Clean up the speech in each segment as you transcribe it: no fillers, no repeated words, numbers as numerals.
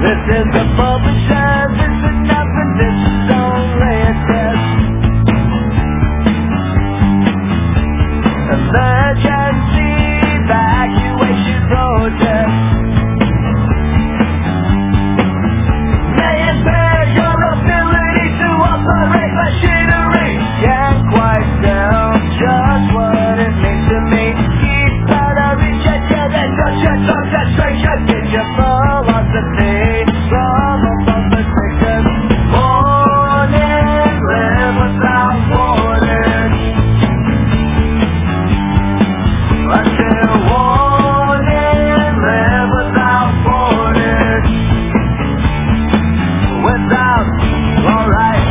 This is the publisher, this is nothing, this is only a test. Emergency evacuation protest may impair your ability to operate machinery. Can't quite tell just what it means to me. Keep out of reach and get in touch and concentration. Get your philosophy from above the thickest. Warning, live without warning. Until warning, live without warning. Without, alright.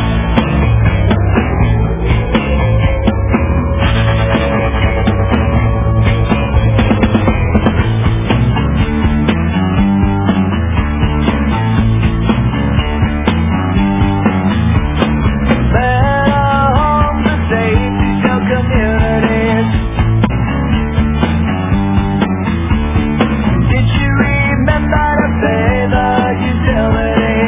Better homes and safety still communities. Did you remember to pay the utility?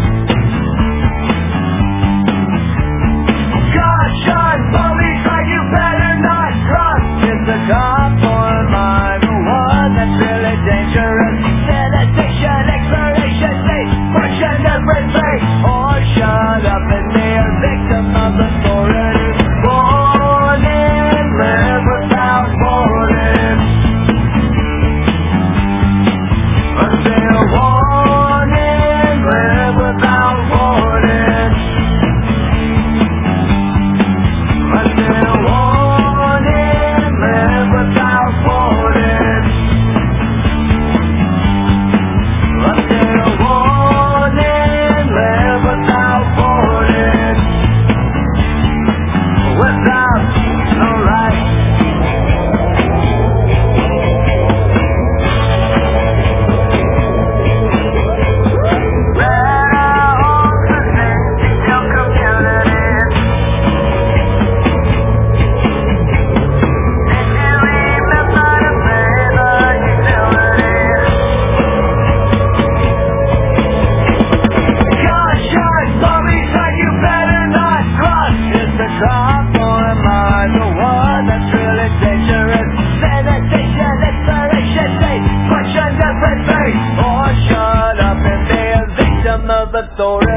Caution, police, like you better not cross. It's a cop or mine, the one that's really dangerous. Sanitation, exploration, state, function everything. Or shut up and be a victim of authority. Warning, live without warning. Until warning, live without warning. Until warning, live without warning. Until warning, live without warning. Without no right. Or shut up and be a victim of authority.